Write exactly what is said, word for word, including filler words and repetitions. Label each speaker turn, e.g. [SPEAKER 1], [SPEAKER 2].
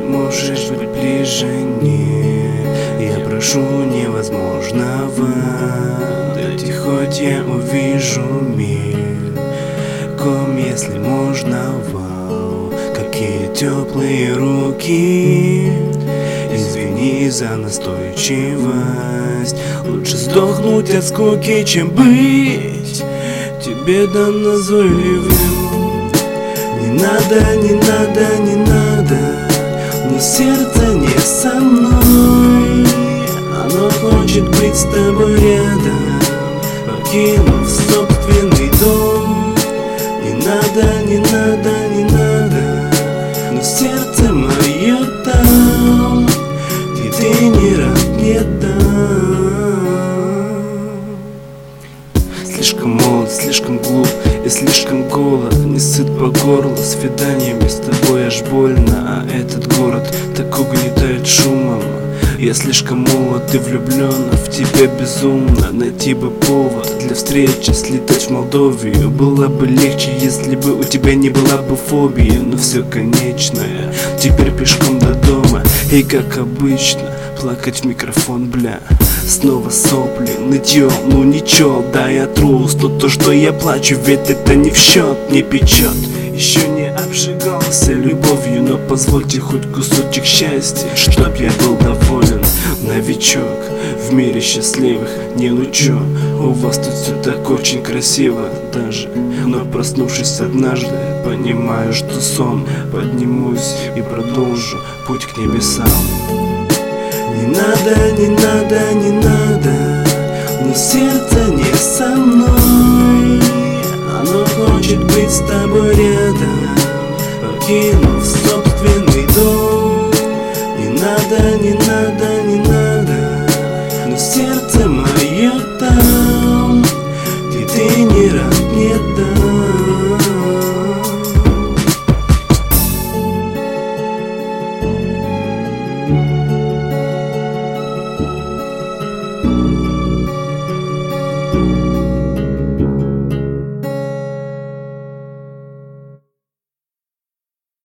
[SPEAKER 1] можешь быть ближе мне? Я прошу невозможного, дайте хоть я увижу мир. Ком, если можно, вау, какие теплые руки. Извини за настойчивость, лучше сдохнуть от скуки, чем быть тебе да назойливым. Не надо, не надо, не надо, но сердце не со мной. Оно хочет быть с тобой рядом, покинув собственный дом. Не надо, не надо, не надо, но сердце мое там, где ты не рад, не там. Слишком молод, слишком глуп и слишком голод, не сыт по горло свиданиями с тобой аж больно. А этот город так угнетает шумом. Я слишком молод и влюблен в тебя безумно. Найти бы повод для встречи, слетать в Молдовию. Было бы легче, если бы у тебя не была бы фобии. Но все конечное, теперь пешком до дома. И как обычно, плакать в микрофон, бля. Снова сопли, нытье, ну ничего, да я трус. Но то, что я плачу, ведь это не в счет, не печет. Еще не обжигался любовью, но позвольте хоть кусочек счастья, чтоб я был доволен. Новичок в мире счастливых, не ну чё, у вас тут все так очень красиво даже. Но проснувшись однажды, понимаю, что сон. Поднимусь и продолжу путь к небесам. Не надо, не надо, не надо, но сердце не со мной. Оно хочет быть с тобой рядом, покинув собственный дом. Не надо, не надо, не надо.